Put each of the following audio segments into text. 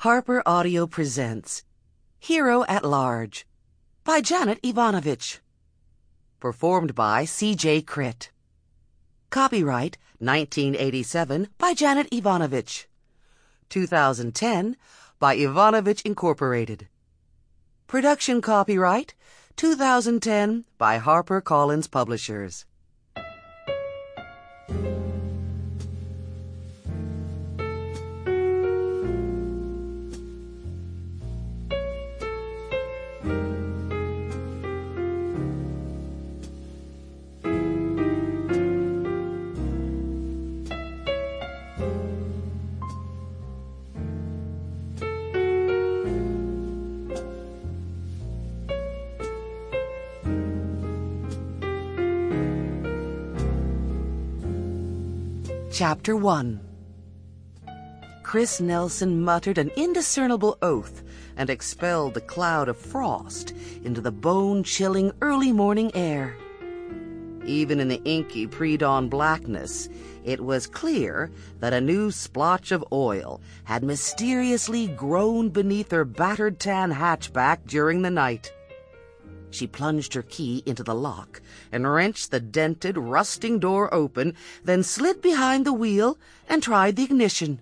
Harper Audio presents Hero at Large by Janet Evanovich. Performed by C.J. Critt. Copyright 1987 by Janet Evanovich. 2010 by Evanovich Incorporated. Production copyright 2010 by HarperCollins Publishers. Chapter 1. Chris Nelson muttered an indiscernible oath and expelled the cloud of frost into the bone-chilling early morning air. Even in the inky pre-dawn blackness, it was clear that a new splotch of oil had mysteriously grown beneath her battered tan hatchback during the night. She plunged her key into the lock and wrenched the dented, rusting door open, then slid behind the wheel and tried the ignition.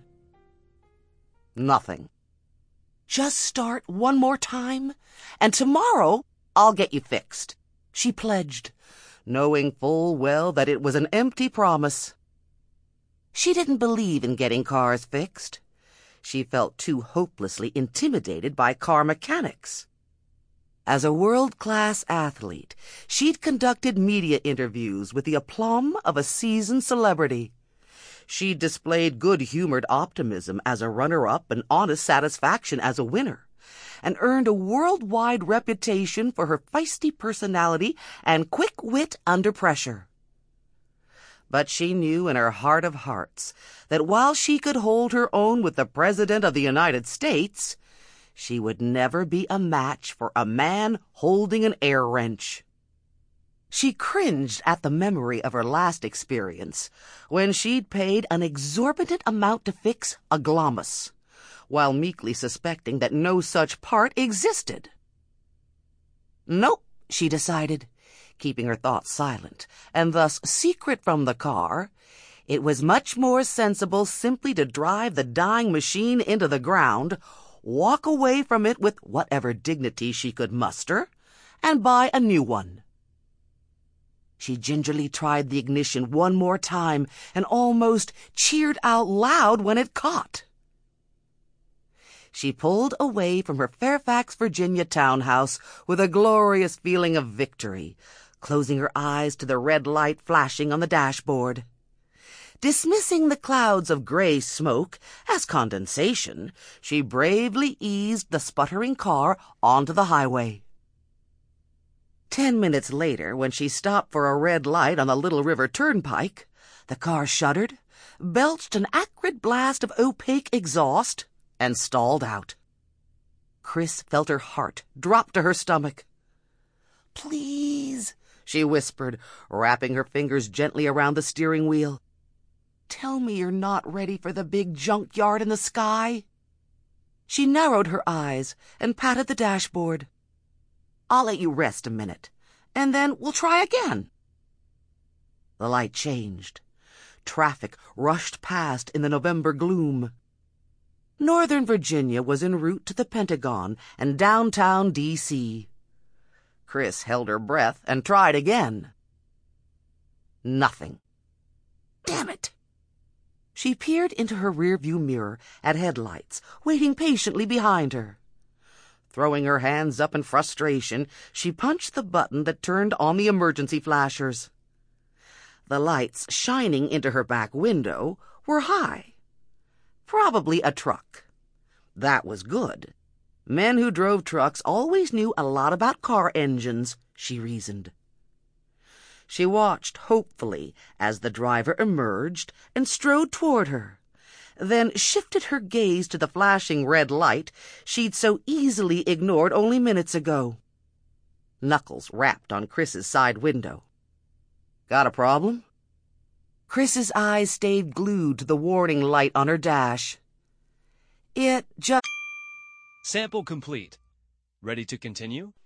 Nothing. "Just start one more time, and tomorrow I'll get you fixed," she pledged, knowing full well that it was an empty promise. She didn't believe in getting cars fixed. She felt too hopelessly intimidated by car mechanics. As a world-class athlete, she'd conducted media interviews with the aplomb of a seasoned celebrity. She'd displayed good-humored optimism as a runner-up and honest satisfaction as a winner, and earned a worldwide reputation for her feisty personality and quick wit under pressure. But she knew in her heart of hearts that while she could hold her own with the President of the United States, she would never be a match for a man holding an air wrench. She cringed at the memory of her last experience, when she'd paid an exorbitant amount to fix a Glamis, while meekly suspecting that no such part existed. Nope, she decided, keeping her thoughts silent, and thus secret from the car. It was much more sensible simply to drive the dying machine into the ground, walk away from it with whatever dignity she could muster, and buy a new one. She gingerly tried the ignition one more time and almost cheered out loud when it caught. She pulled away from her Fairfax, Virginia townhouse with a glorious feeling of victory, closing her eyes to the red light flashing on the dashboard. Dismissing the clouds of gray smoke as condensation, she bravely eased the sputtering car onto the highway. 10 minutes later, when she stopped for a red light on the Little River Turnpike, the car shuddered, belched an acrid blast of opaque exhaust, and stalled out. Chris felt her heart drop to her stomach. "Please," she whispered, wrapping her fingers gently around the steering wheel. "Tell me you're not ready for the big junkyard in the sky." She narrowed her eyes and patted the dashboard. "I'll let you rest a minute, and then we'll try again." The light changed. Traffic rushed past in the November gloom. Northern Virginia was en route to the Pentagon and downtown D.C. Chris held her breath and tried again. Nothing. Damn it! She peered into her rearview mirror at headlights, waiting patiently behind her. Throwing her hands up in frustration, she punched the button that turned on the emergency flashers. The lights shining into her back window were high. Probably a truck. That was good. Men who drove trucks always knew a lot about car engines, she reasoned. She watched hopefully as the driver emerged and strode toward her, then shifted her gaze to the flashing red light she'd so easily ignored only minutes ago. Knuckles rapped on Chris's side window. "Got a problem?" Chris's eyes stayed glued to the warning light on her dash. "It just..." Sample complete. Ready to continue?